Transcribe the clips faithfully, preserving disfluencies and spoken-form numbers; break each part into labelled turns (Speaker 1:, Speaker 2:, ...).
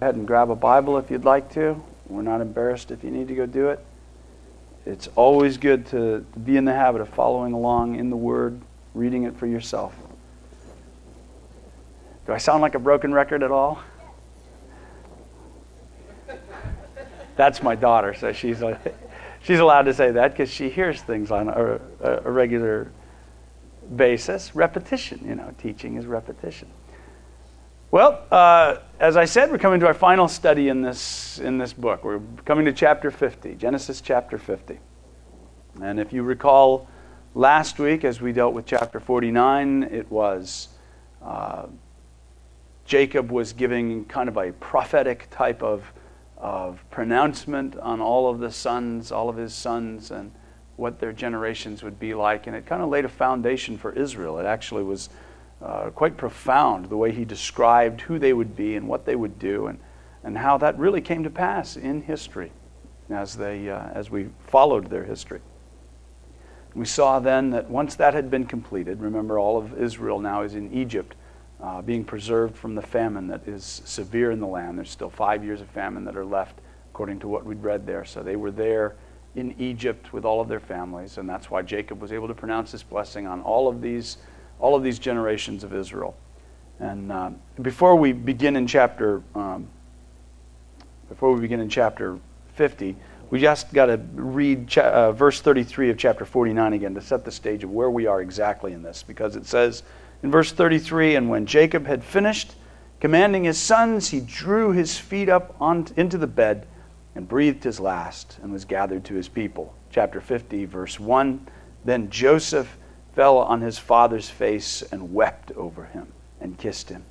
Speaker 1: Go ahead and grab a Bible if you'd like to. We're not embarrassed if you need to go do it. It's always good to, to be in the habit of following along in the Word, reading it for yourself. Do I sound like a broken record at all? That's my daughter, so she's she's allowed to say that because she hears things on a, a regular basis. Repetition, you know, teaching is repetition. Well, uh, as I said, we're coming to our final study in this in this book. We're coming to chapter fifty, Genesis chapter fifty. And if you recall, last week as we dealt with chapter forty-nine, it was uh, Jacob was giving kind of a prophetic type of of pronouncement on all of the sons, all of his sons, and what their generations would be like. And it kind of laid a foundation for Israel. It actually was uh, quite profound, the way he described who they would be and what they would do, and, and how that really came to pass in history as they uh, as we followed their history. We saw then that once that had been completed, remember all of Israel now is in Egypt, Uh, being preserved from the famine that is severe in the land. There's still five years of famine that are left, according to what we'd read there. So they were there in Egypt with all of their families, and that's why Jacob was able to pronounce this blessing on all of these, all of these generations of Israel. And uh, before we begin in chapter, um, before we begin in chapter fifty, we just got to read cha- uh, verse thirty-three of chapter forty-nine again to set the stage of where we are exactly in this, because it says. In verse thirty-three, and when Jacob had finished commanding his sons, he drew his feet up on, into the bed and breathed his last and was gathered to his people. Chapter fifty, verse one, then Joseph fell on his father's face and wept over him and kissed him.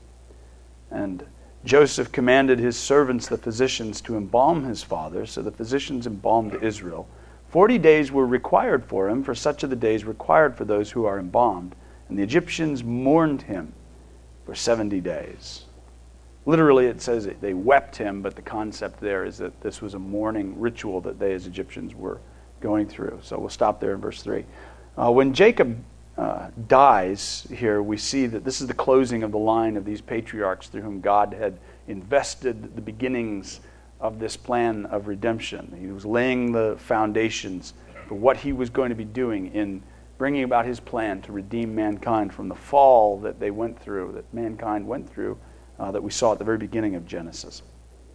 Speaker 1: And Joseph commanded his servants, the physicians, to embalm his father. So the physicians embalmed Israel. Forty days were required for him, for such are the days required for those who are embalmed. And the Egyptians mourned him for seventy days. Literally, it says they wept him, but the concept there is that this was a mourning ritual that they as Egyptians were going through. So we'll stop there in verse three. Uh, when Jacob uh, dies here, we see that this is the closing of the line of these patriarchs through whom God had invested the beginnings of this plan of redemption. He was laying the foundations for what he was going to be doing in bringing about his plan to redeem mankind from the fall that they went through, that mankind went through, uh, that we saw at the very beginning of Genesis.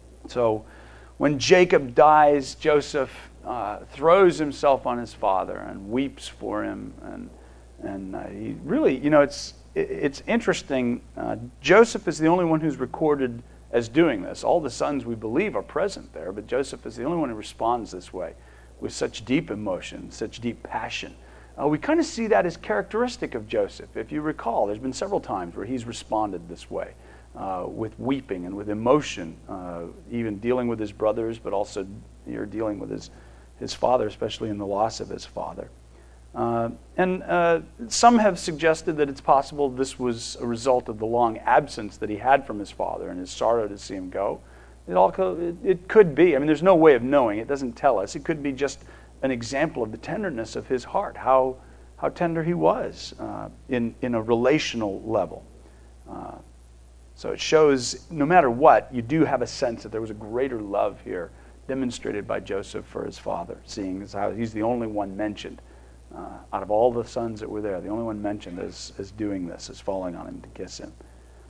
Speaker 1: So when Jacob dies, Joseph uh, throws himself on his father and weeps for him. And and uh, he really, you know, it's it's interesting. Uh, Joseph is the only one who's recorded as doing this. All the sons, we believe, are present there, but Joseph is the only one who responds this way with such deep emotion, such deep passion. Uh, we kind of see that as characteristic of Joseph. If you recall, there's been several times where he's responded this way, uh, with weeping and with emotion, uh, even dealing with his brothers, but also you're dealing with his, his father, especially in the loss of his father. Uh, and uh, some have suggested that it's possible this was a result of the long absence that he had from his father and his sorrow to see him go. It, all co- it, it could be. I mean, there's no way of knowing. It doesn't tell us. It could be just an example of the tenderness of his heart, how how tender he was uh, in, in a relational level. Uh, so it shows, no matter what, you do have a sense that there was a greater love here demonstrated by Joseph for his father, seeing as how he's the only one mentioned uh, out of all the sons that were there, the only one mentioned as, as doing this, as falling on him to kiss him.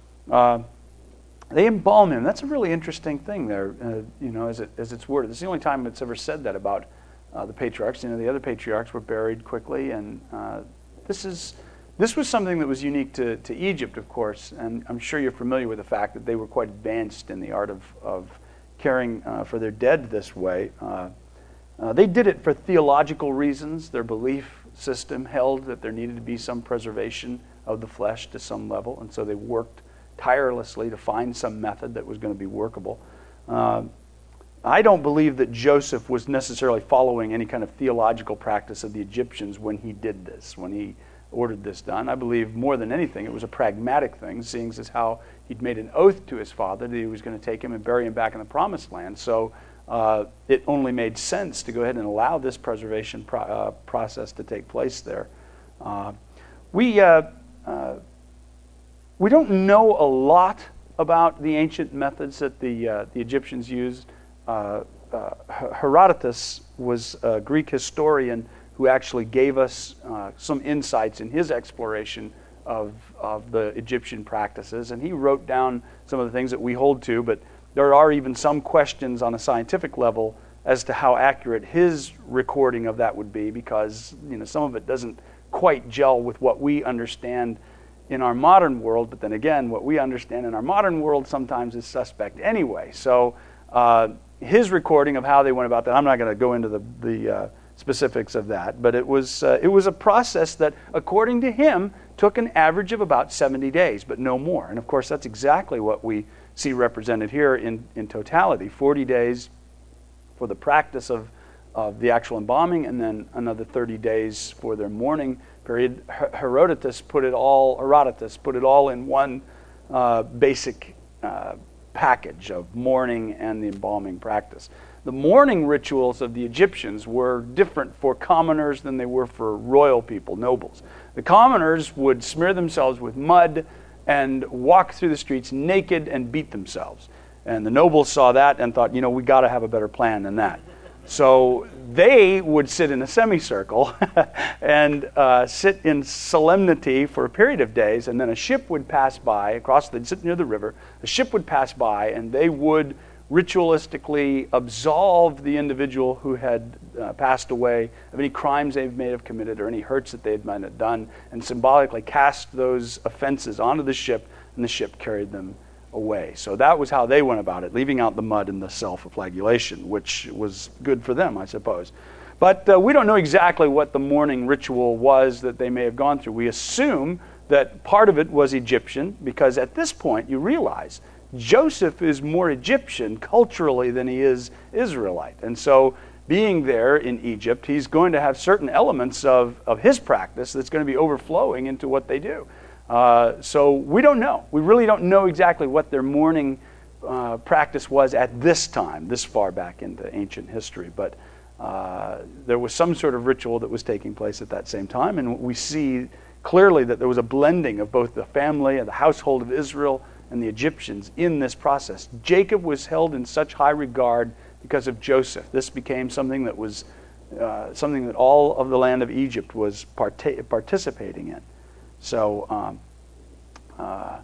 Speaker 1: Uh, they embalm him. That's a really interesting thing there, uh, you know, as, it, as it's worded. It's the only time it's ever said that about Uh, the patriarchs. You know, the other patriarchs were buried quickly, and uh, this is this was something that was unique to, to Egypt, of course, and I'm sure you're familiar with the fact that they were quite advanced in the art of, of caring uh, for their dead this way. Uh, uh, they did it for theological reasons. Their belief system held that there needed to be some preservation of the flesh to some level, and so they worked tirelessly to find some method that was going to be workable. Uh, I don't believe that Joseph was necessarily following any kind of theological practice of the Egyptians when he did this, when he ordered this done. I believe more than anything it was a pragmatic thing, seeing as how he'd made an oath to his father that he was going to take him and bury him back in the promised land. So uh, it only made sense to go ahead and allow this preservation pro- uh, process to take place there. Uh, we, uh, uh, we don't know a lot about the ancient methods that the, uh, the Egyptians used. Uh, uh, Herodotus was a Greek historian who actually gave us uh, some insights in his exploration of, of the Egyptian practices. And he wrote down some of the things that we hold to, but there are even some questions on a scientific level as to how accurate his recording of that would be, because you know some of it doesn't quite gel with what we understand in our modern world. But then again, what we understand in our modern world sometimes is suspect anyway. So uh, his recording of how they went about that, I'm not going to go into the, the uh, specifics of that, but it was uh, it was a process that, according to him, took an average of about seventy days, but no more. And of course, that's exactly what we see represented here in, in totality. forty days for the practice of, of the actual embalming, and then another thirty days for their mourning period. Herodotus put it all, Herodotus put it all in one uh, basic uh, package of mourning and the embalming practice. The mourning rituals of the Egyptians were different for commoners than they were for royal people, nobles. The commoners would smear themselves with mud and walk through the streets naked and beat themselves. And the nobles saw that and thought, you know, we got to have a better plan than that. So they would sit in a semicircle and uh, sit in solemnity for a period of days, and then a ship would pass by across the, sit near the river, a ship would pass by, and they would ritualistically absolve the individual who had uh, passed away of any crimes they may have committed or any hurts that they had might have done, and symbolically cast those offenses onto the ship, and the ship carried them away. So that was how they went about it, leaving out the mud and the self-flagellation, which was good for them, I suppose. But uh, we don't know exactly what the mourning ritual was that they may have gone through. We assume that part of it was Egyptian, because at this point you realize Joseph is more Egyptian culturally than he is Israelite. And so being there in Egypt, he's going to have certain elements of, of his practice that's going to be overflowing into what they do. Uh, so we don't know. We really don't know exactly what their mourning uh, practice was at this time, this far back into ancient history. But uh, there was some sort of ritual that was taking place at that same time, and we see clearly that there was a blending of both the family and the household of Israel and the Egyptians in this process. Jacob was held in such high regard because of Joseph. This became something that was uh, something that all of the land of Egypt was part- participating in. So um, uh,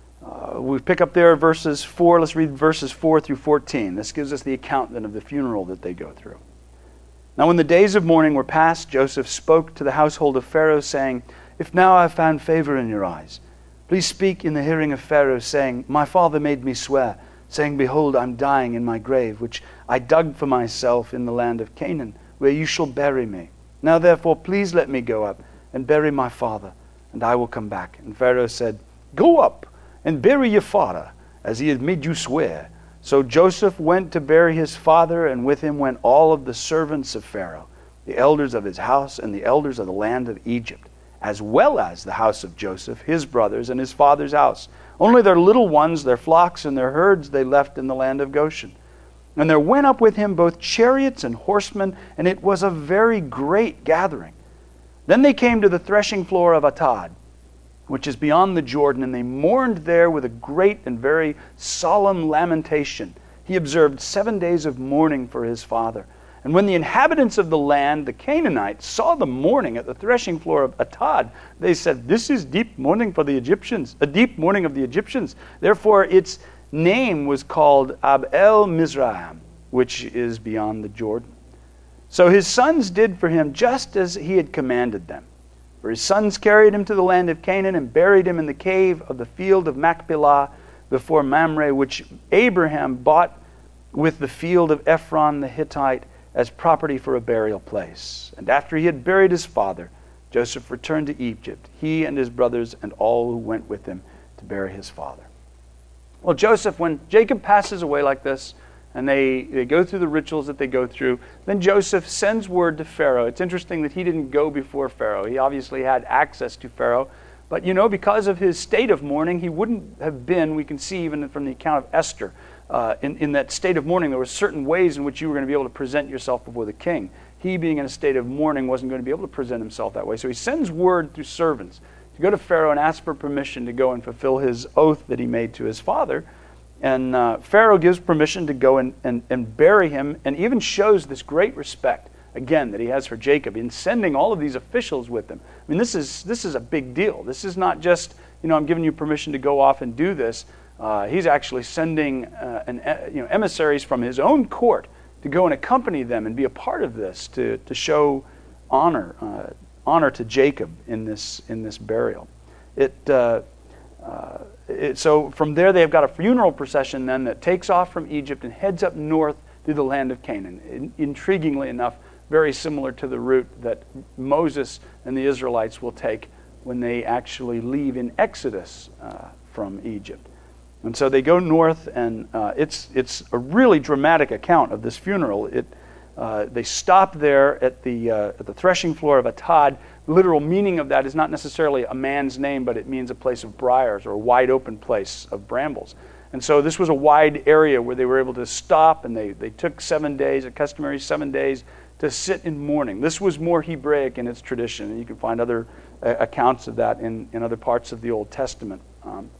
Speaker 1: uh, we pick up there verses four. Let's read verses four through fourteen. This gives us the account then of the funeral that they go through. Now when the days of mourning were past, Joseph spoke to the household of Pharaoh, saying, "If now I have found favor in your eyes, please speak in the hearing of Pharaoh, saying, My father made me swear, saying, Behold, I'm dying in my grave, which I dug for myself in the land of Canaan, where you shall bury me. Now therefore please let me go up and bury my father, and I will come back." And Pharaoh said, "Go up and bury your father, as he has made you swear." So Joseph went to bury his father, and with him went all of the servants of Pharaoh, the elders of his house, and the elders of the land of Egypt, as well as the house of Joseph, his brothers, and his father's house. Only their little ones, their flocks, and their herds they left in the land of Goshen. And there went up with him both chariots and horsemen, and it was a very great gathering. Then they came to the threshing floor of Atad, which is beyond the Jordan, and they mourned there with a great and very solemn lamentation. He observed seven days of mourning for his father. And when the inhabitants of the land, the Canaanites, saw the mourning at the threshing floor of Atad, they said, "This is deep mourning for the Egyptians, a deep mourning of the Egyptians." Therefore its name was called Abel Mizraim, which is beyond the Jordan. So his sons did for him just as he had commanded them. For his sons carried him to the land of Canaan and buried him in the cave of the field of Machpelah before Mamre, which Abraham bought with the field of Ephron the Hittite as property for a burial place. And after he had buried his father, Joseph returned to Egypt, he and his brothers and all who went with him to bury his father. Well, Joseph, when Jacob passes away like this, and they, they go through the rituals that they go through, then Joseph sends word to Pharaoh. It's interesting that he didn't go before Pharaoh. He obviously had access to Pharaoh. But, you know, because of his state of mourning, he wouldn't have been, we can see even from the account of Esther, uh, in, in that state of mourning, there were certain ways in which you were going to be able to present yourself before the king. He, being in a state of mourning, wasn't going to be able to present himself that way. So he sends word through servants to go to Pharaoh and ask for permission to go and fulfill his oath that he made to his father. And uh, Pharaoh gives permission to go and, and, and bury him, and even shows this great respect, again, that he has for Jacob in sending all of these officials with him. I mean, this is this is a big deal. This is not just, you know, I'm giving you permission to go off and do this. Uh, he's actually sending uh, an, you know, emissaries from his own court to go and accompany them and be a part of this, to, to show honor uh, honor to Jacob in this in this burial. It, uh, uh, it so from there they've got a funeral procession then that takes off from Egypt and heads up north through the land of Canaan. In, intriguingly enough, very similar to the route that Moses and the Israelites will take when they actually leave in Exodus uh, from Egypt. And so they go north, and uh, it's it's a really dramatic account of this funeral. It uh, they stop there at the uh, at the threshing floor of Atad. The literal meaning of that is not necessarily a man's name, but it means a place of briars, or a wide open place of brambles. And so this was a wide area where they were able to stop, and they, they took seven days, a customary seven days, to sit in mourning. This was more Hebraic in its tradition, and you can find other uh, accounts of that in, in other parts of the Old Testament. Um,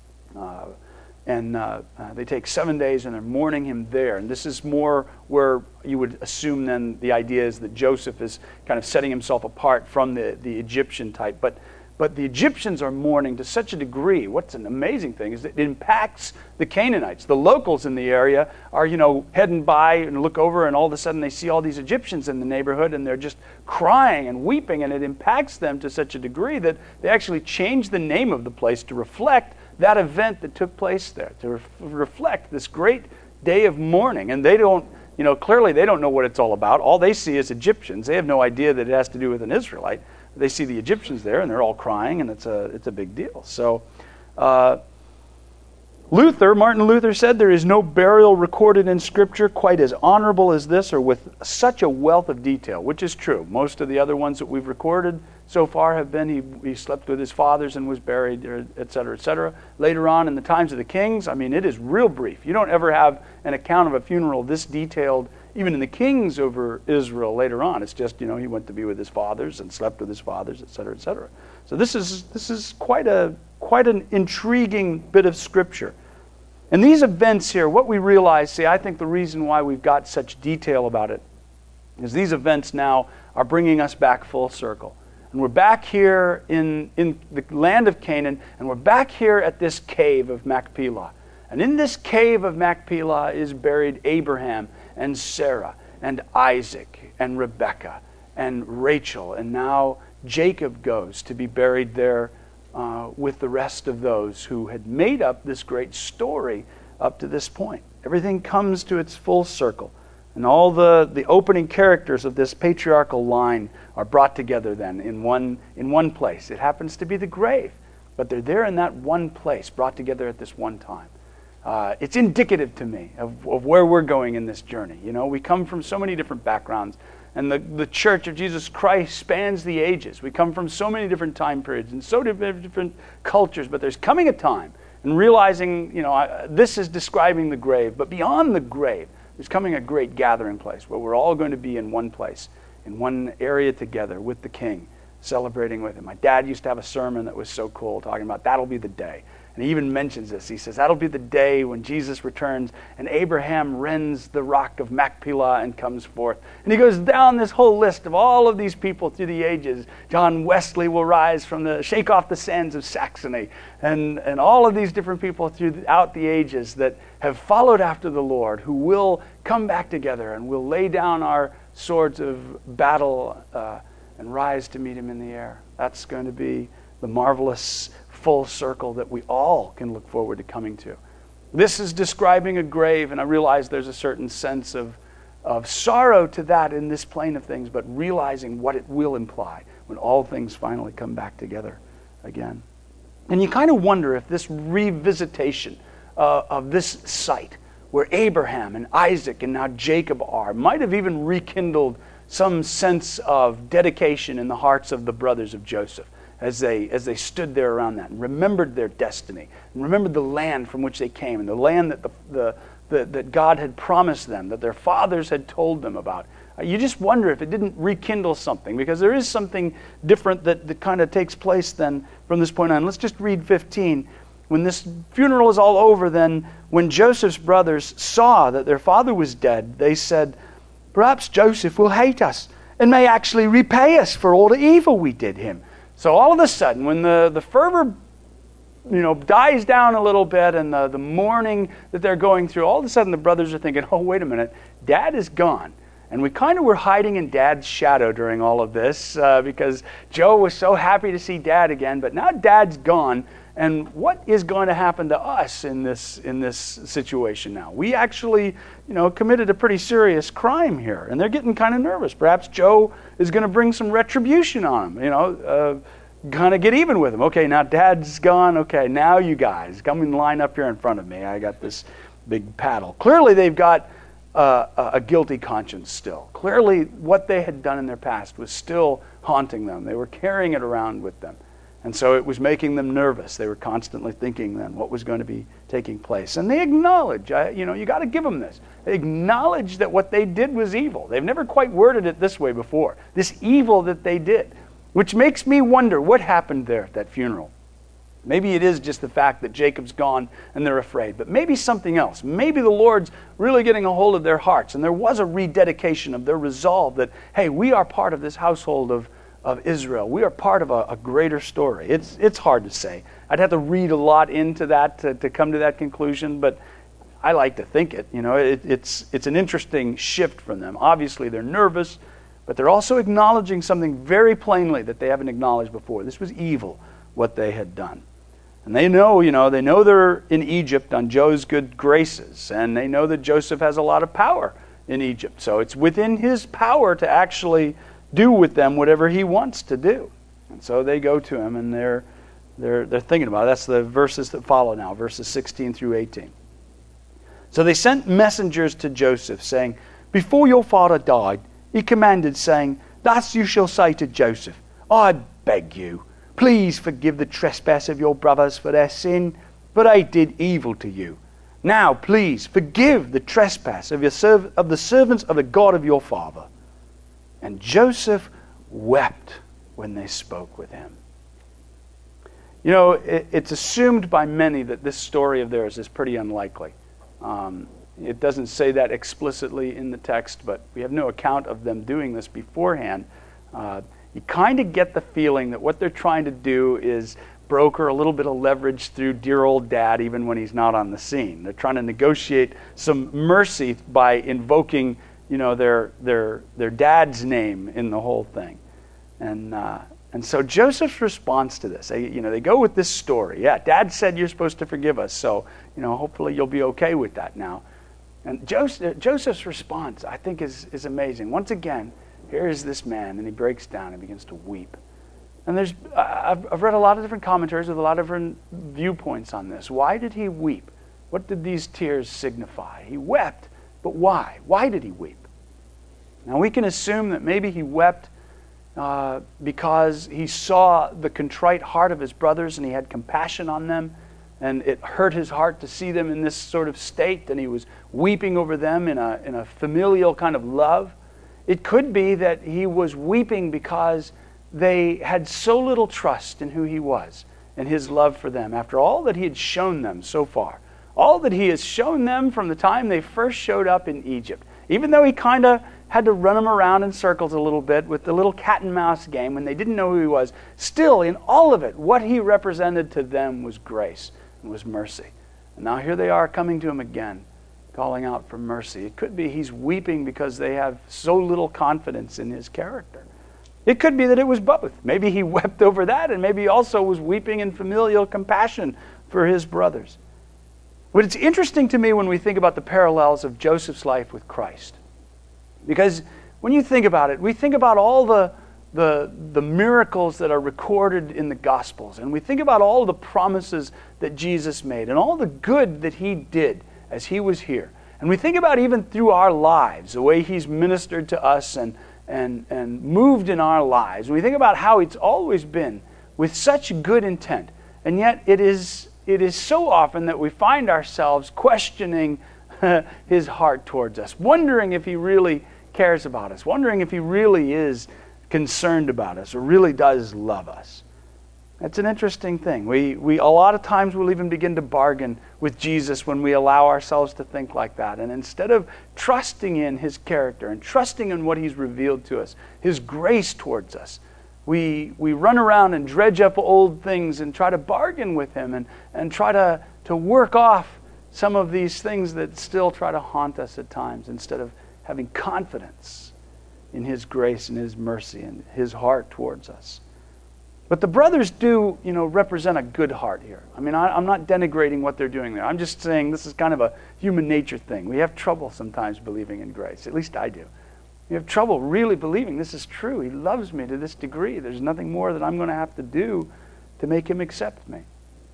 Speaker 1: uh, and uh, uh, they take seven days and they're mourning him there. And this is more where you would assume then the idea is that Joseph is kind of setting himself apart from the, the Egyptian type. But But the Egyptians are mourning to such a degree. What's an amazing thing is that it impacts the Canaanites. The locals in the area are, you know, heading by and look over, and all of a sudden they see all these Egyptians in the neighborhood, and they're just crying and weeping, and it impacts them to such a degree that they actually change the name of the place to reflect that event that took place there, to ref- reflect this great day of mourning. And they don't, you know, clearly they don't know what it's all about. All they see is Egyptians. They have no idea that it has to do with an Israelite. They see the Egyptians there, and they're all crying, and it's a it's a big deal. So, uh, Luther, Martin Luther said, there is no burial recorded in Scripture quite as honorable as this, or with such a wealth of detail, which is true. Most of the other ones that we've recorded so far have been he, he slept with his fathers and was buried, et cetera, et cetera. Later on in the times of the kings, I mean, it is real brief. You don't ever have an account of a funeral this detailed, even in the kings over Israel later on. It's just, you know, he went to be with his fathers and slept with his fathers, et cetera, et cetera. So this is this is quite a quite an intriguing bit of Scripture. And these events here, what we realize, see, I think the reason why we've got such detail about it is these events now are bringing us back full circle. And we're back here in, in the land of Canaan, and we're back here at this cave of Machpelah. And in this cave of Machpelah is buried Abraham and Sarah and Isaac and Rebekah and Rachel. And now Jacob goes to be buried there uh, with the rest of those who had made up this great story up to this point. Everything comes to its full circle. And all the, the opening characters of this patriarchal line are brought together then in one, in one place. It happens to be the grave, but they're there in that one place, brought together at this one time. Uh, it's indicative to me of, of where we're going in this journey. You know, we come from so many different backgrounds, and the, the Church of Jesus Christ spans the ages. We come from so many different time periods and so different, different cultures, but there's coming a time, and realizing, you know, I, this is describing the grave, but beyond the grave, there's coming a great gathering place where we're all going to be in one place, in one area together with the King, celebrating with him. My dad used to have a sermon that was so cool, talking about that'll be the day. And he even mentions this. He says, that'll be the day when Jesus returns and Abraham rends the rock of Machpelah and comes forth. And he goes down this whole list of all of these people through the ages. John Wesley will rise from the, shake off the sands of Saxony. And, and all of these different people throughout the ages that have followed after the Lord, who will come back together and will lay down our swords of battle uh, and rise to meet him in the air. That's going to be the marvelous full circle that we all can look forward to coming to. This is describing a grave, and I realize there's a certain sense of, of sorrow to that in this plane of things, but realizing what it will imply when all things finally come back together again. And you kind of wonder if this revisitation uh, of this site where Abraham and Isaac and now Jacob are might have even rekindled some sense of dedication in the hearts of the brothers of Joseph, as they as they stood there around that and remembered their destiny and remembered the land from which they came and the land that the, the, the that God had promised them, that their fathers had told them about, You just wonder if it didn't rekindle something, because there is something different that, that kind of takes place then from this point on. Let's just read fifteen. When this funeral is all over, then when Joseph's brothers saw that their father was dead, they said, perhaps Joseph will hate us and may actually repay us for all the evil we did him. So all of a sudden, when the, the fervor you know, dies down a little bit and the, the mourning that they're going through, all of a sudden the brothers are thinking, oh, wait a minute, Dad is gone. And we kind of were hiding in Dad's shadow during all of this uh, because Joe was so happy to see Dad again, but now Dad's gone. And what is going to happen to us in this in this situation now? We actually, you know, committed a pretty serious crime here, and they're getting kind of nervous. Perhaps Joe is going to bring some retribution on them, you know, uh, kind of get even with him. Okay, now Dad's gone. Okay, now you guys come and line up here in front of me. I got this big paddle. Clearly, they've got uh, a guilty conscience still. Clearly, what they had done in their past was still haunting them. They were carrying it around with them. And so it was making them nervous. They were constantly thinking then what was going to be taking place. And they acknowledge, I, you know, you got to give them this. They acknowledge that what they did was evil. They've never quite worded it this way before. This evil that they did, which makes me wonder what happened there at that funeral. Maybe it is just the fact that Jacob's gone and they're afraid, but maybe something else. Maybe the Lord's really getting a hold of their hearts, and there was a rededication of their resolve that, hey, we are part of this household of of Israel. We are part of a, a greater story. It's it's hard to say. I'd have to read a lot into that to, to come to that conclusion, but I like to think it. You know, it, it's it's an interesting shift from them. Obviously, they're nervous, but they're also acknowledging something very plainly that they haven't acknowledged before. This was evil, what they had done. And they know, you know, they know they're in Egypt on Joe's good graces, and they know that Joseph has a lot of power in Egypt. So it's within his power to actually do with them whatever he wants to do. And so they go to him, and they're they're they're thinking about it. That's the verses that follow now, verses sixteen through eighteen. So they sent messengers to Joseph, saying, before your father died, he commanded, saying, thus you shall say to Joseph, I beg you, please forgive the trespass of your brothers for their sin, for they did evil to you. Now please forgive the trespass of your serv- of the servants of the God of your father. And Joseph wept when they spoke with him. You know, it, it's assumed by many that this story of theirs is pretty unlikely. Um, it doesn't say that explicitly in the text, but we have no account of them doing this beforehand. Uh, you kind of get the feeling that what they're trying to do is broker a little bit of leverage through dear old Dad even when he's not on the scene. They're trying to negotiate some mercy by invoking you know, their their their dad's name in the whole thing. And uh, and so Joseph's response to this, they, you know, they go with this story. Yeah, Dad said you're supposed to forgive us, so, you know, hopefully you'll be okay with that now. And Joseph, Joseph's response, I think, is, is amazing. Once again, here is this man, and he breaks down and begins to weep. And there's I've, I've read a lot of different commentaries with a lot of different viewpoints on this. Why did he weep? What did these tears signify? He wept. But why? Why did he weep? Now we can assume that maybe he wept uh, because he saw the contrite heart of his brothers and he had compassion on them, and it hurt his heart to see them in this sort of state, and he was weeping over them in a, in a familial kind of love. It could be that he was weeping because they had so little trust in who he was and his love for them after all that he had shown them so far. All that he has shown them from the time they first showed up in Egypt. Even though he kind of had to run them around in circles a little bit with the little cat and mouse game when they didn't know who he was, still in all of it, what he represented to them was grace and was mercy. And now here they are coming to him again, calling out for mercy. It could be he's weeping because they have so little confidence in his character. It could be that it was both. Maybe he wept over that, and maybe he also was weeping in familial compassion for his brothers. But it's interesting to me when we think about the parallels of Joseph's life with Christ. Because when you think about it, we think about all the, the, the miracles that are recorded in the Gospels. And we think about all the promises that Jesus made and all the good that he did as he was here. And we think about even through our lives, the way he's ministered to us and, and, and moved in our lives. And we think about how it's always been with such good intent. And yet it is... It is so often that we find ourselves questioning his heart towards us, wondering if he really cares about us, wondering if he really is concerned about us or really does love us. That's an interesting thing. We, we a lot of times we'll even begin to bargain with Jesus when we allow ourselves to think like that. And instead of trusting in his character and trusting in what he's revealed to us, his grace towards us, we we run around and dredge up old things and try to bargain with him and, and try to, to work off some of these things that still try to haunt us at times, instead of having confidence in his grace and his mercy and his heart towards us. But the brothers do, you know, represent a good heart here. I mean, I, I'm not denigrating what they're doing there. I'm just saying this is kind of a human nature thing. We have trouble sometimes believing in grace. At least I do. We have trouble really believing this is true. He loves me to this degree. There's nothing more that I'm going to have to do to make him accept me.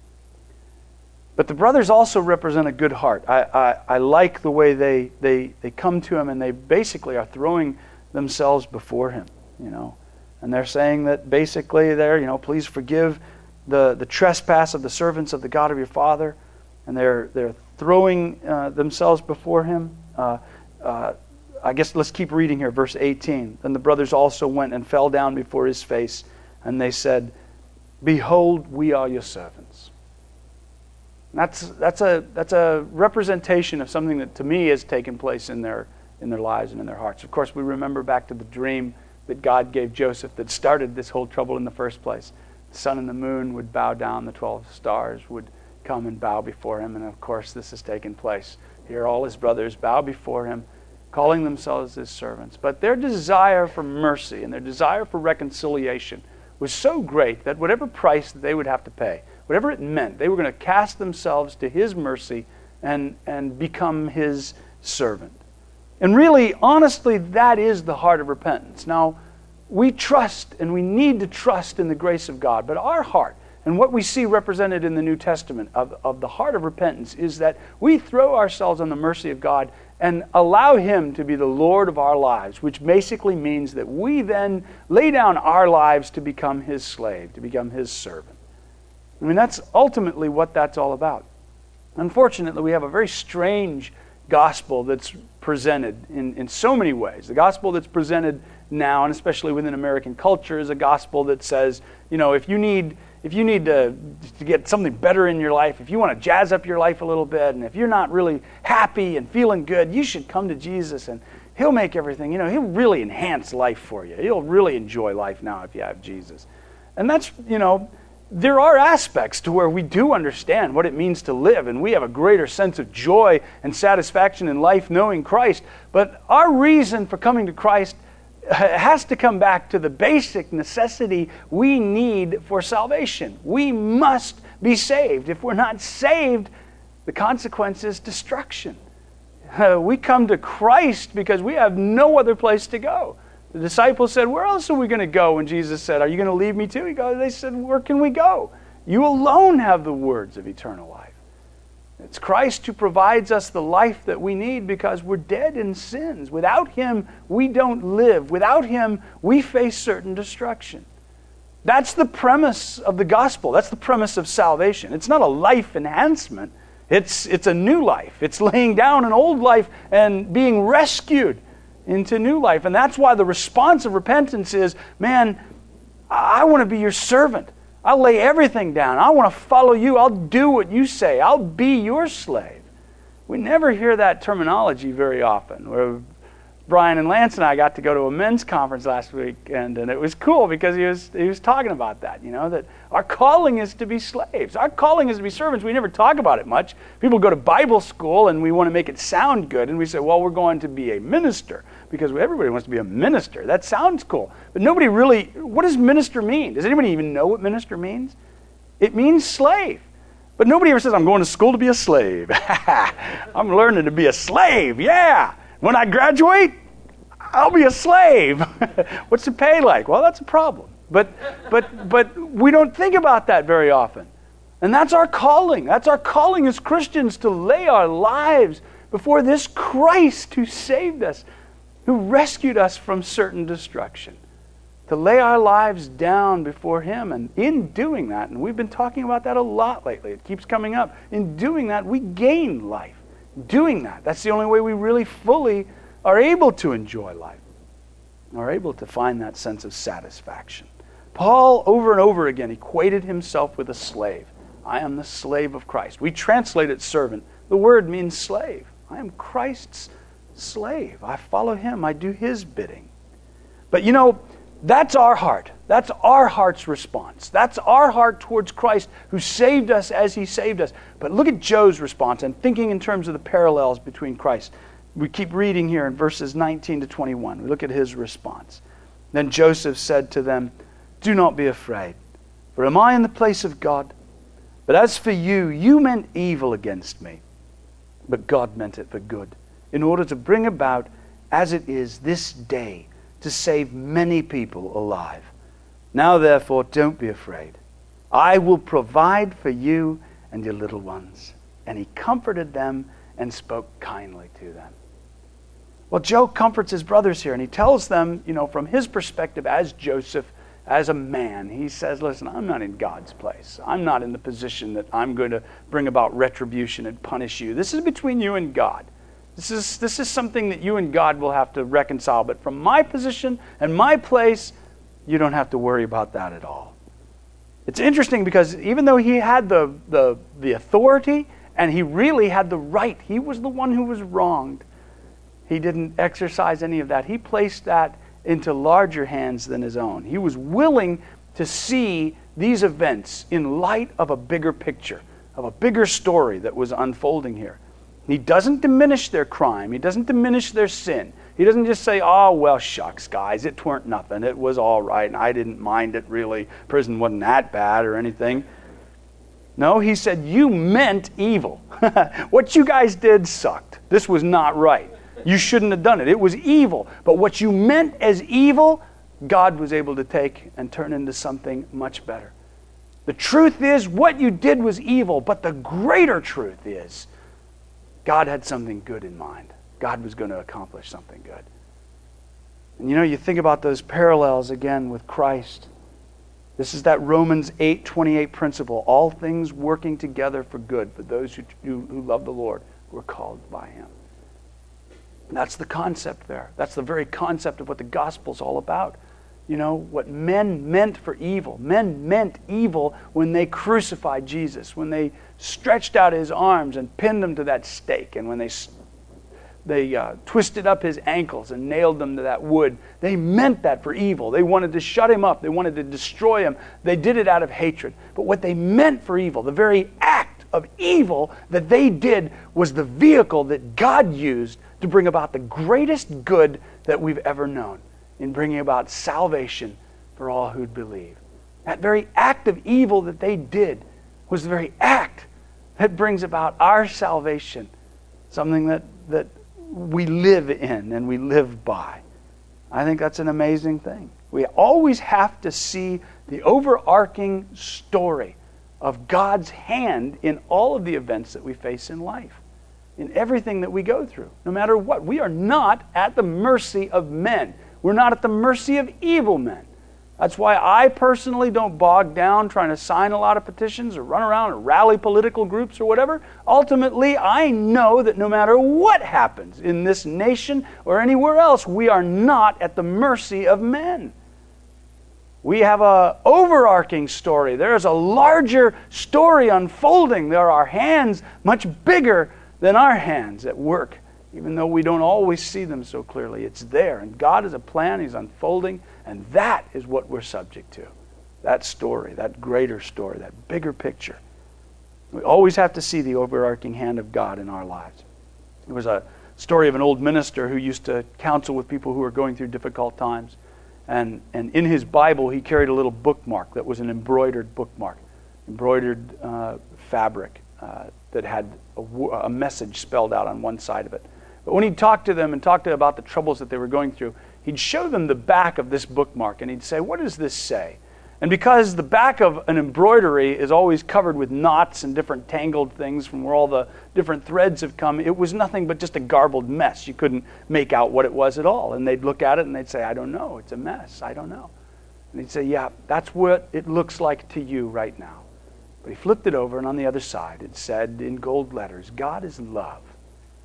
Speaker 1: But the brothers also represent a good heart. I, I, I like the way they, they, they come to him and they basically are throwing themselves before him, you know. And they're saying that basically they're, you know, please forgive the, the trespass of the servants of the God of your father. And they're they're throwing uh, themselves before him. Uh, uh, I guess let's keep reading here, verse eighteen. Then the brothers also went and fell down before his face, and they said, "Behold, we are your servants." And that's that's a that's a representation of something that to me has taken place in their in their lives and in their hearts. Of course, we remember back to the dream that God gave Joseph that started this whole trouble in the first place. The sun and the moon would bow down, the twelve stars would come and bow before him, and of course this has taken place. Here all his brothers bow before him, calling themselves his servants. But their desire for mercy and their desire for reconciliation was so great that whatever price they would have to pay, whatever it meant, they were going to cast themselves to his mercy and, and become his servant. And really, honestly, that is the heart of repentance. Now, we trust and we need to trust in the grace of God, but our heart, and what we see represented in the New Testament of, of the heart of repentance, is that we throw ourselves on the mercy of God and allow him to be the Lord of our lives, which basically means that we then lay down our lives to become his slave, to become his servant. I mean, that's ultimately what that's all about. Unfortunately, we have a very strange gospel that's presented in, in so many ways. The gospel that's presented now, and especially within American culture, is a gospel that says, you know, if you need if you need to, to get something better in your life, if you want to jazz up your life a little bit, and if you're not really happy and feeling good, you should come to Jesus and he'll make everything, you know, he'll really enhance life for you. You'll really enjoy life now if you have Jesus. And that's, you know, there are aspects to where we do understand what it means to live, and we have a greater sense of joy and satisfaction in life knowing Christ. But our reason for coming to Christ has to come back to the basic necessity we need for salvation. We must be saved. If we're not saved, the consequence is destruction. Uh, we come to Christ because we have no other place to go. The disciples said, where else are we going to go? And Jesus said, are you going to leave me too? He goes, they said, where can we go? You alone have the words of eternal life. It's Christ who provides us the life that we need because we're dead in sins. Without him, we don't live. Without him, we face certain destruction. That's the premise of the gospel. That's the premise of salvation. It's not a life enhancement. It's, it's a new life. It's laying down an old life and being rescued into new life. And that's why the response of repentance is, man, I want to be your servant. I'll lay everything down. I want to follow you. I'll do what you say. I'll be your slave. We never hear that terminology very often. Where Brian and Lance and I got to go to a men's conference last week, and, and it was cool because he was he was talking about that, you know, that our calling is to be slaves. Our calling is to be servants. We never talk about it much. People go to Bible school and we want to make it sound good, and we say, well, we're going to be a minister because everybody wants to be a minister. That sounds cool. But nobody really, what does minister mean? Does anybody even know what minister means? It means slave. But nobody ever says, I'm going to school to be a slave. I'm learning to be a slave, yeah. When I graduate, I'll be a slave. What's the pay like? Well, that's a problem. But but but we don't think about that very often. And that's our calling. That's our calling as Christians, to lay our lives before this Christ who saved us, who rescued us from certain destruction. To lay our lives down before him. And in doing that, and we've been talking about that a lot lately, it keeps coming up, in doing that we gain life. Doing that, that's the only way we really fully are able to enjoy life, are able to find that sense of satisfaction. Paul, over and over again, equated himself with a slave. I am the slave of Christ. We translate it servant. The word means slave. I am Christ's slave. I follow him. I do his bidding. But you know, that's our heart. That's our heart's response. That's our heart towards Christ who saved us as he saved us. But look at Joe's response and thinking in terms of the parallels between Christ. We keep reading here in verses nineteen to twenty-one. We look at his response. Then Joseph said to them, do not be afraid, for am I in the place of God? But as for you, you meant evil against me, but God meant it for good, in order to bring about, as it is this day, to save many people alive. Now therefore, don't be afraid. I will provide for you and your little ones. And he comforted them and spoke kindly to them. Well, Joe comforts his brothers here, and he tells them, you know, from his perspective as Joseph, as a man, he says, listen, I'm not in God's place. I'm not in the position that I'm going to bring about retribution and punish you. This is between you and God. This is, this is something that you and God will have to reconcile. But from my position and my place, you don't have to worry about that at all. It's interesting because even though he had the, the, the authority and he really had the right, he was the one who was wronged. He didn't exercise any of that. He placed that into larger hands than his own. He was willing to see these events in light of a bigger picture, of a bigger story that was unfolding here. He doesn't diminish their crime. He doesn't diminish their sin. He doesn't just say, oh, well, shucks, guys, it weren't nothing. It was all right, and I didn't mind it really. Prison wasn't that bad or anything. No, he said, you meant evil. What you guys did sucked. This was not right. You shouldn't have done it. It was evil. But what you meant as evil, God was able to take and turn into something much better. The truth is, what you did was evil, but the greater truth is, God had something good in mind. God was going to accomplish something good. And you know, you think about those parallels again with Christ. This is that Romans eight twenty-eight principle. All things working together for good for those who, who, who love the Lord, who are called by him. That's the concept there. That's the very concept of what the gospel's all about. You know, what men meant for evil. Men meant evil when they crucified Jesus, when they stretched out his arms and pinned him to that stake, and when they they uh, twisted up his ankles and nailed them to that wood. They meant that for evil. They wanted to shut him up. They wanted to destroy him. They did it out of hatred. But what they meant for evil, the very act of evil that they did, was the vehicle that God used to bring about the greatest good that we've ever known, in bringing about salvation for all who'd believe. That very act of evil that they did was the very act that brings about our salvation, something that, that we live in and we live by. I think that's an amazing thing. We always have to see the overarching story of God's hand in all of the events that we face in life, in everything that we go through, no matter what. We are not at the mercy of men. We're not at the mercy of evil men. That's why I personally don't bog down trying to sign a lot of petitions or run around and rally political groups or whatever. Ultimately, I know that no matter what happens in this nation or anywhere else, we are not at the mercy of men. We have an overarching story. There is a larger story unfolding. There are hands much bigger than our hands at work, even though we don't always see them so clearly. It's there, and God has a plan. He's unfolding, and that is what we're subject to. That story, that greater story, that bigger picture. We always have to see the overarching hand of God in our lives. There was a story of an old minister who used to counsel with people who were going through difficult times. And, and in his Bible, he carried a little bookmark that was an embroidered bookmark, embroidered uh, fabric uh, that had a, a message spelled out on one side of it. But when he'd talk to them and talk to them about the troubles that they were going through, he'd show them the back of this bookmark, and he'd say, what does this say? And because the back of an embroidery is always covered with knots and different tangled things from where all the different threads have come, it was nothing but just a garbled mess. You couldn't make out what it was at all. And they'd look at it and they'd say, I don't know. It's a mess. I don't know. And he'd say, yeah, that's what it looks like to you right now. But he flipped it over, and on the other side it said in gold letters, God is love.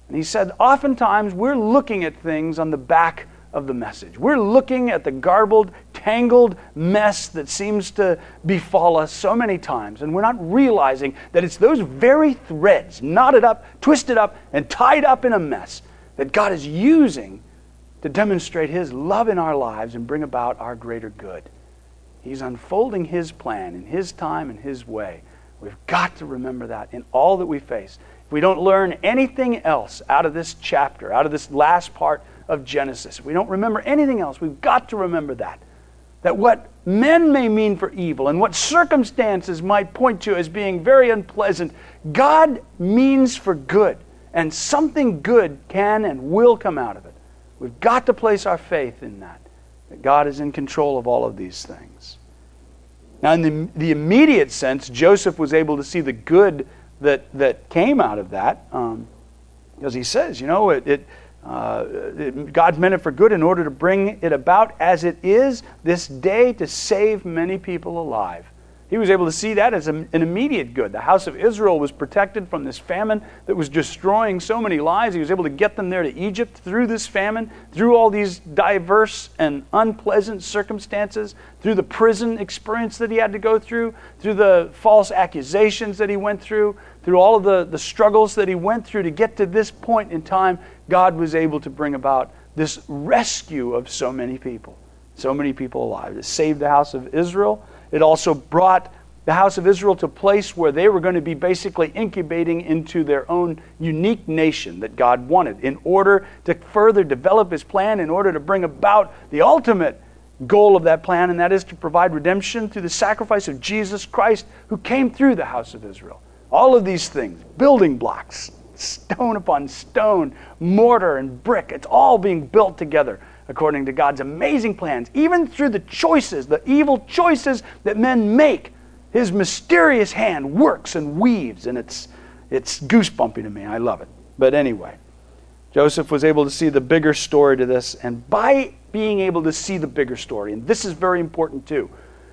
Speaker 1: And he said, oftentimes we're looking at things on the back of the message. We're looking at the garbled, tangled mess that seems to befall us so many times, and we're not realizing that it's those very threads, knotted up, twisted up, and tied up in a mess, that God is using to demonstrate His love in our lives and bring about our greater good. He's unfolding His plan in His time and His way. We've got to remember that in all that we face. If we don't learn anything else out of this chapter, out of this last part of Genesis, if we don't remember anything else, we've got to remember that. That what men may mean for evil and what circumstances might point to as being very unpleasant, God means for good. And something good can and will come out of it. We've got to place our faith in that. That God is in control of all of these things. Now, in the, the immediate sense, Joseph was able to see the good that, that came out of that. Um, because he says, you know, it, it, uh, it, God meant it for good in order to bring it about as it is this day to save many people alive. He was able to see that as an immediate good. The house of Israel was protected from this famine that was destroying so many lives. He was able to get them there to Egypt through this famine, through all these diverse and unpleasant circumstances, through the prison experience that he had to go through, through the false accusations that he went through, through all of the, the struggles that he went through to get to this point in time. God was able to bring about this rescue of so many people, so many people alive. To save the house of Israel. It also brought the house of Israel to a place where they were going to be basically incubating into their own unique nation that God wanted in order to further develop His plan, in order to bring about the ultimate goal of that plan, and that is to provide redemption through the sacrifice of Jesus Christ, who came through the house of Israel. All of these things, building blocks, stone upon stone, mortar and brick, it's all being built together according to God's amazing plans, even through the choices, the evil choices that men make. His mysterious hand works and weaves, and it's it's goosebumpy to me. I love it. But anyway, Joseph was able to see the bigger story to this, and by being able to see the bigger story, and this is very important too,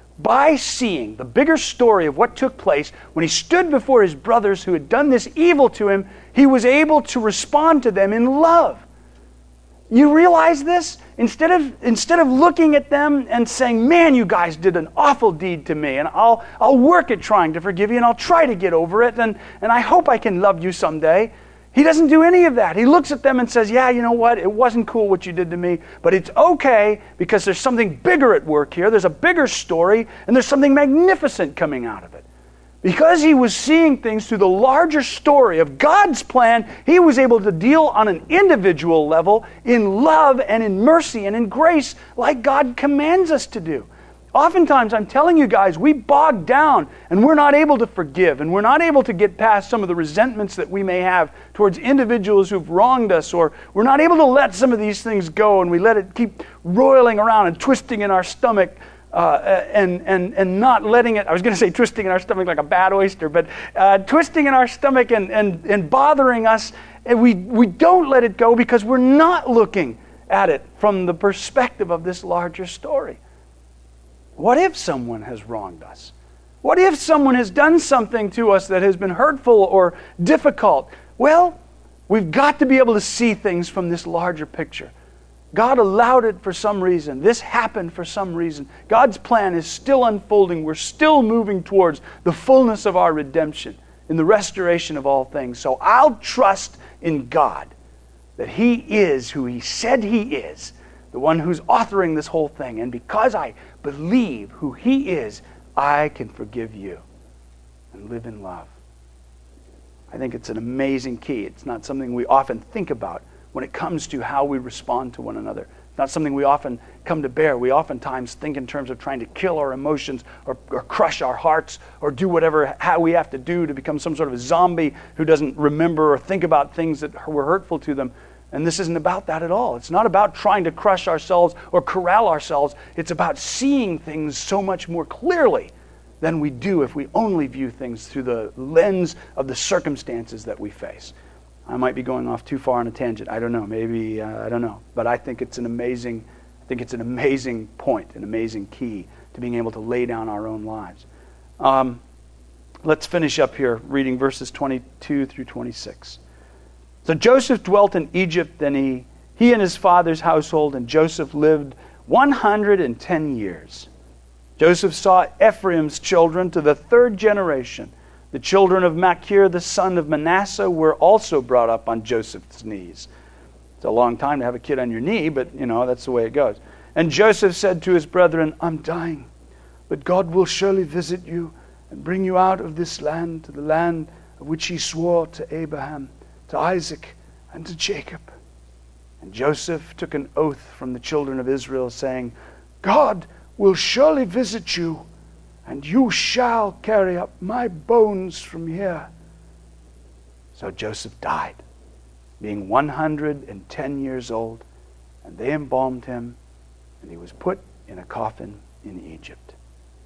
Speaker 1: by seeing the bigger story of what took place when he stood before his brothers who had done this evil to him, he was able to respond to them in love. You realize this? Instead of instead of looking at them and saying, man, you guys did an awful deed to me, and I'll I'll work at trying to forgive you, and I'll try to get over it, and, and I hope I can love you someday. He doesn't do any of that. He looks at them and says, yeah, you know what? It wasn't cool what you did to me, but it's okay because there's something bigger at work here. There's a bigger story, and there's something magnificent coming out of it. Because he was seeing things through the larger story of God's plan, he was able to deal on an individual level in love and in mercy and in grace like God commands us to do. Oftentimes, I'm telling you guys, we bog down and we're not able to forgive, and we're not able to get past some of the resentments that we may have towards individuals who've wronged us, or we're not able to let some of these things go, and we let it keep roiling around and twisting in our stomach. Uh, and, and, and not letting it, I was going to say twisting in our stomach like a bad oyster, but uh, twisting in our stomach and, and, and bothering us, and we, we don't let it go because we're not looking at it from the perspective of this larger story. What if someone has wronged us? What if someone has done something to us that has been hurtful or difficult? Well, we've got to be able to see things from this larger picture. God allowed it for some reason. This happened for some reason. God's plan is still unfolding. We're still moving towards the fullness of our redemption in the restoration of all things. So I'll trust in God that He is who He said He is, the one who's authoring this whole thing. And because I believe who He is, I can forgive you and live in love. I think it's an amazing key. It's not something we often think about when it comes to how we respond to one another. It's not something we often come to bear. We oftentimes think in terms of trying to kill our emotions or, or crush our hearts or do whatever how we have to do to become some sort of a zombie who doesn't remember or think about things that were hurtful to them. And this isn't about that at all. It's not about trying to crush ourselves or corral ourselves. It's about seeing things so much more clearly than we do if we only view things through the lens of the circumstances that we face. I might be going off too far on a tangent. I don't know. Maybe, uh, I don't know. But I think it's an amazing, I think it's an amazing point, an amazing key to being able to lay down our own lives. Um, let's finish up here reading verses twenty-two through twenty-six. So Joseph dwelt in Egypt, and he, he and his father's household, and Joseph lived one hundred ten years. Joseph saw Ephraim's children to the third generation. The children of Machir, the son of Manasseh, were also brought up on Joseph's knees. It's a long time to have a kid on your knee, but, you know, that's the way it goes. And Joseph said to his brethren, I'm dying, but God will surely visit you and bring you out of this land to the land of which he swore to Abraham, to Isaac, and to Jacob. And Joseph took an oath from the children of Israel, saying, God will surely visit you, and you shall carry up my bones from here. So Joseph died, being one hundred ten years old, and they embalmed him, and he was put in a coffin in Egypt.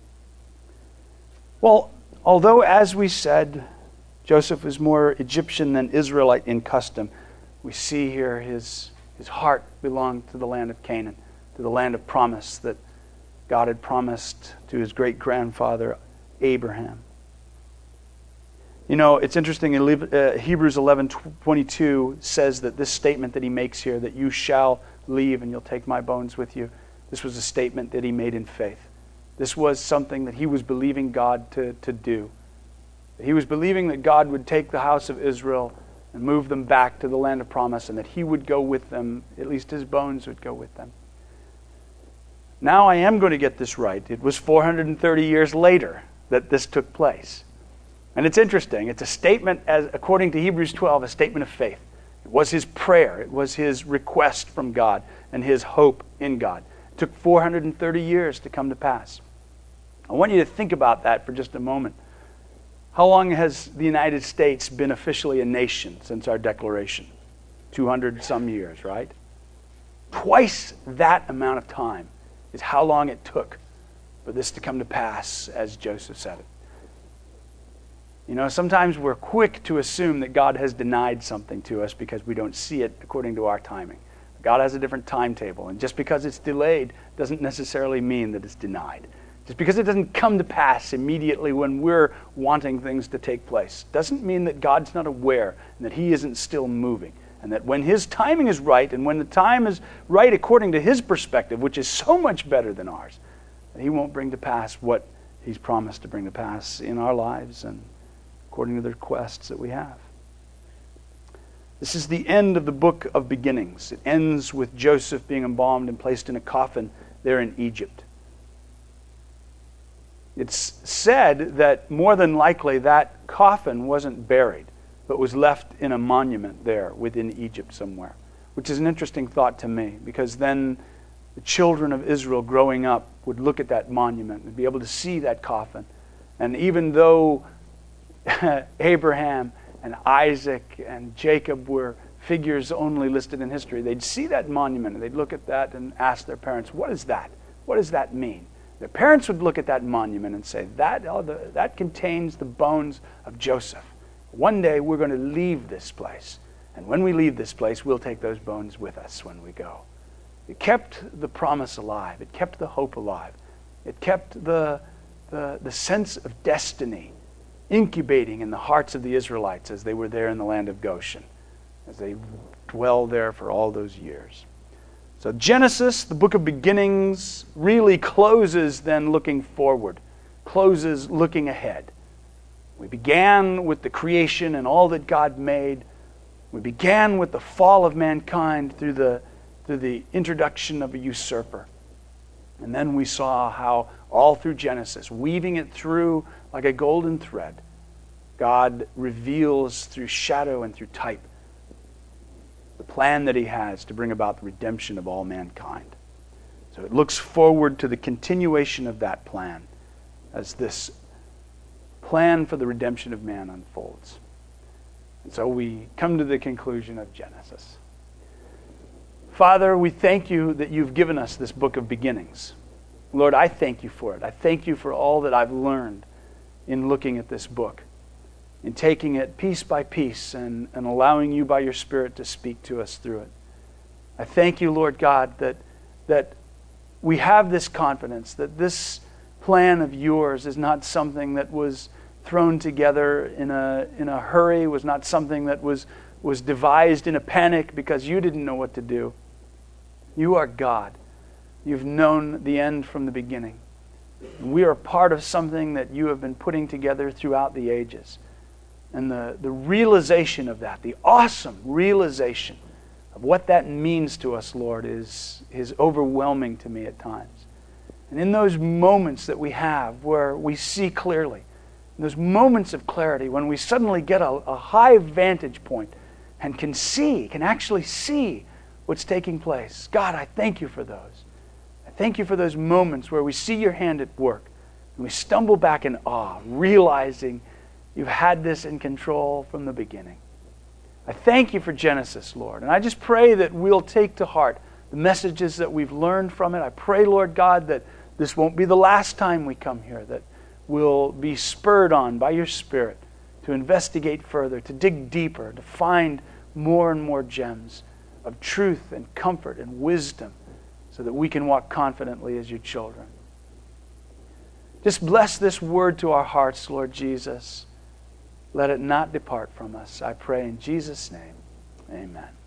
Speaker 1: Well, although, as we said, Joseph was more Egyptian than Israelite in custom, we see here his, his heart belonged to the land of Canaan, to the land of promise that God had promised to his great-grandfather Abraham. You know, it's interesting, uh, Hebrews eleven twenty-two says that this statement that he makes here, that you shall leave and you'll take my bones with you, this was a statement that he made in faith. This was something that he was believing God to, to do. He was believing that God would take the house of Israel and move them back to the land of promise, and that he would go with them, at least his bones would go with them. Now I am going to get this right. It was four hundred thirty years later that this took place. And it's interesting. It's a statement, as according to Hebrews twelve, a statement of faith. It was his prayer. It was his request from God and his hope in God. It took four hundred thirty years to come to pass. I want you to think about that for just a moment. How long has the United States been officially a nation since our declaration? two hundred some years, right? Twice that amount of time is how long it took for this to come to pass, as Joseph said it. You know, sometimes we're quick to assume that God has denied something to us because we don't see it according to our timing. God has a different timetable, and just because it's delayed doesn't necessarily mean that it's denied. Just because it doesn't come to pass immediately when we're wanting things to take place doesn't mean that God's not aware and that he isn't still moving. And that when his timing is right, and when the time is right according to his perspective, which is so much better than ours, that he won't bring to pass what he's promised to bring to pass in our lives and according to the requests that we have. This is the end of the book of beginnings. It ends with Joseph being embalmed and placed in a coffin there in Egypt. It's said that more than likely that coffin wasn't buried, but was left in a monument there within Egypt somewhere, which is an interesting thought to me, because then the children of Israel growing up would look at that monument and be able to see that coffin. And even though Abraham and Isaac and Jacob were figures only listed in history, they'd see that monument and they'd look at that and ask their parents, what is that? What does that mean? Their parents would look at that monument and say, that, oh, the, that contains the bones of Joseph. One day we're going to leave this place. And when we leave this place, we'll take those bones with us when we go. It kept the promise alive. It kept the hope alive. It kept the, the, the sense of destiny incubating in the hearts of the Israelites as they were there in the land of Goshen, as they dwelled there for all those years. So Genesis, the book of beginnings, really closes then looking forward, closes looking ahead. We began with the creation and all that God made. We began with the fall of mankind through the, through the introduction of a usurper. And then we saw how all through Genesis, weaving it through like a golden thread, God reveals through shadow and through type the plan that he has to bring about the redemption of all mankind. So it looks forward to the continuation of that plan as this plan for the redemption of man unfolds. And so we come to the conclusion of Genesis. Father, we thank you that you've given us this book of beginnings. Lord, I thank you for it. I thank you for all that I've learned in looking at this book, in taking it piece by piece and, and allowing you by your Spirit to speak to us through it. I thank you, Lord God, that, that we have this confidence that this plan of yours is not something that was thrown together in a, in a hurry, was not something that was was devised in a panic because you didn't know what to do. You are God. You've known the end from the beginning. We are part of something that you have been putting together throughout the ages. And the, the realization of that, the awesome realization of what that means to us, Lord, is, is overwhelming to me at times. And in those moments that we have where we see clearly, in those moments of clarity, when we suddenly get a, a high vantage point and can see, can actually see what's taking place. God, I thank you for those. I thank you for those moments where we see your hand at work and we stumble back in awe, realizing you've had this in control from the beginning. I thank you for Genesis, Lord. And I just pray that we'll take to heart the messages that we've learned from it. I pray, Lord God, that this won't be the last time we come here, that we'll be spurred on by your Spirit to investigate further, to dig deeper, to find more and more gems of truth and comfort and wisdom so that we can walk confidently as your children. Just bless this word to our hearts, Lord Jesus. Let it not depart from us. I pray in Jesus' name. Amen.